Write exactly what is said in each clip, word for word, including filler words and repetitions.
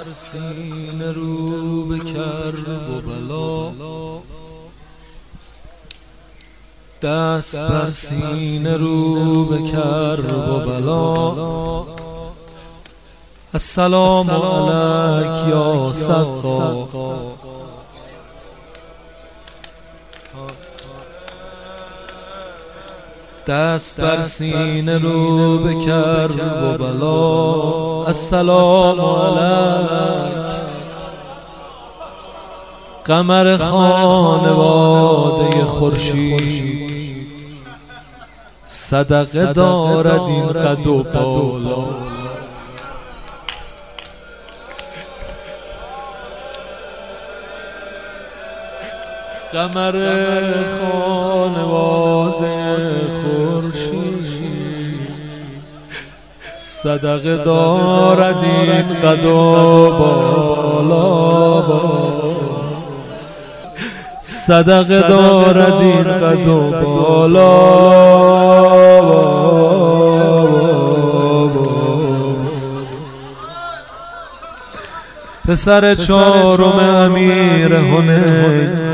سینه رو به کرب و بلا، دست بر سینه رو به کرب و بلا. السلام علیک یا سقا، دست بر سینه رو به کرب و بلا. السلام علیک قمر خانواده خورشید، صدقه دارد این قد و بالا. قمر خانواده خورشید، صدقه دارد این قد و بالا. صدقه دارد این قد و بالا. پسر چهارم امیر حنین،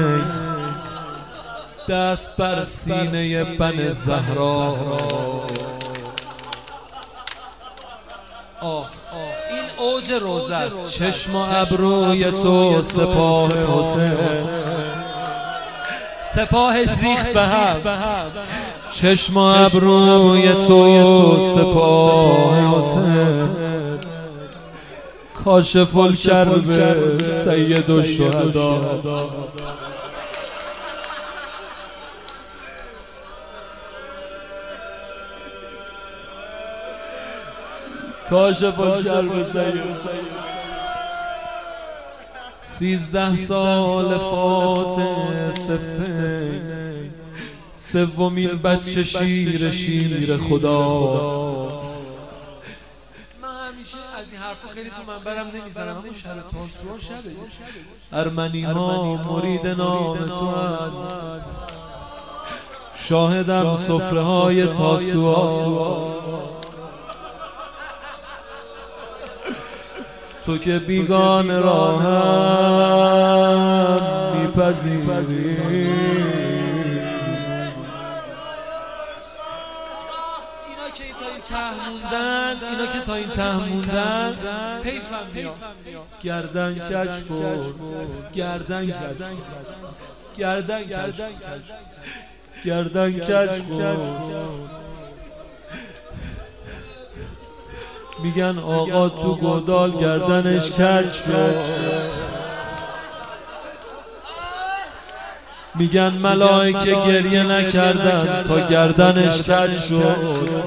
دست بر سینه بن زهرا. آخ این اوج روزه است. چشم و ابروی تو سپاه حسین، سپاهش ریخت به هم. چشم و ابروی تو سپاه حسین، کاشف الکرب سید الشهدا. کاشف الکرب سید. سیزده سال فاتح صفین، سومین بچه شیر شیر خدا. من همیشه از این حرفا خیلی تو منبرم نمیزنم، اما شب تاسوعا شبه. ارمنی ها مرید نام تو هست، شاهدم سفره های تاسوعا. تو که بیگانه را هم میپذیری، اینا که تا این ته موندن، اینا که تا این ته موندن حیفم بیا. گردن کج کن، گردن کج کن، گردن کج کن، گردن کج کن. میگن آقا تو گودال گردنش کج شد، میگن ملائکه گریه نکردن تا گردنش کج شد.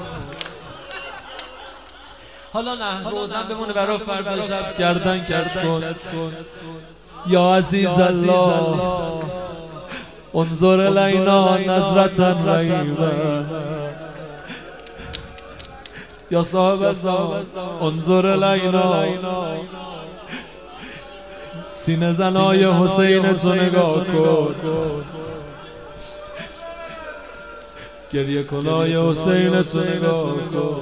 حالا نه روزن بمونه برای فردا شب. گردن کج کن یا عزیز الله، انظر الینا نظرة رحیمة. یا صاحب زمان انظر الینا، سینه زنای حسین تو نگاه کن، گریه کنای حسین تو نگاه کن.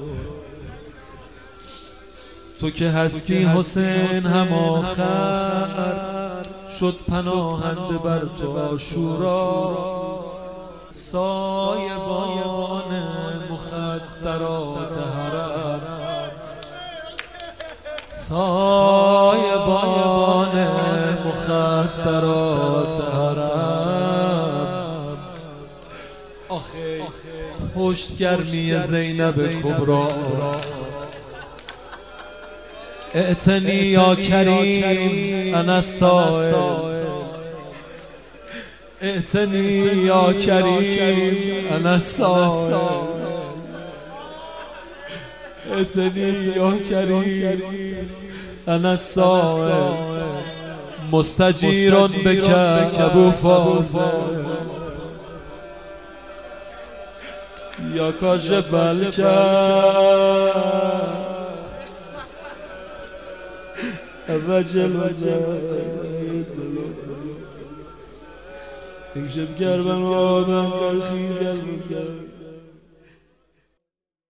تو که هستی حسین هم آخر، شد پناهنده بر تو عاشورا. سایبان مخدرات حرم، سایبان مخدرات حرم. آخه پشت گرمی زینب کبرا. اعتنی یا کریم انا السائل، اعتنی یا کریم انا السائل، اعتنی یا کریم انا السائل. مستجیر بک ابو فاضل، یا کاشف الکرب وجل امشب گربن آدم در خیل